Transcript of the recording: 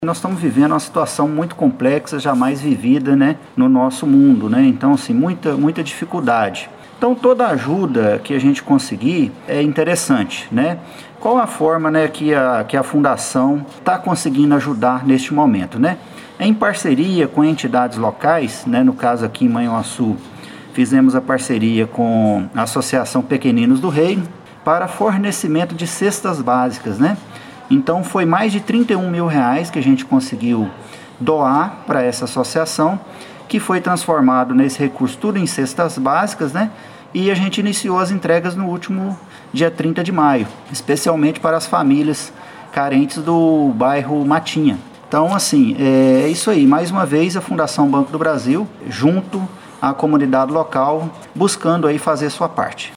Nós estamos vivendo uma situação muito complexa, jamais vivida, né, no nosso mundo, né? Então, assim, muita dificuldade. Então, toda ajuda que a gente conseguir é interessante, né? Qual a forma, né, que a Fundação está conseguindo ajudar neste momento, né? Em parceria com entidades locais, né, no caso aqui em Manhuaçu, fizemos a parceria com a Associação Pequeninos do Reino para fornecimento de cestas básicas, né? Então foi mais de 31 mil reais que a gente conseguiu doar para essa associação, que foi transformado nesse recurso tudo em cestas básicas, né? E a gente iniciou as entregas no último dia 30 de maio, especialmente para as famílias carentes do bairro Matinha. Então, assim, é isso aí. Mais uma vez, a Fundação Banco do Brasil, junto à comunidade local, buscando aí fazer sua parte.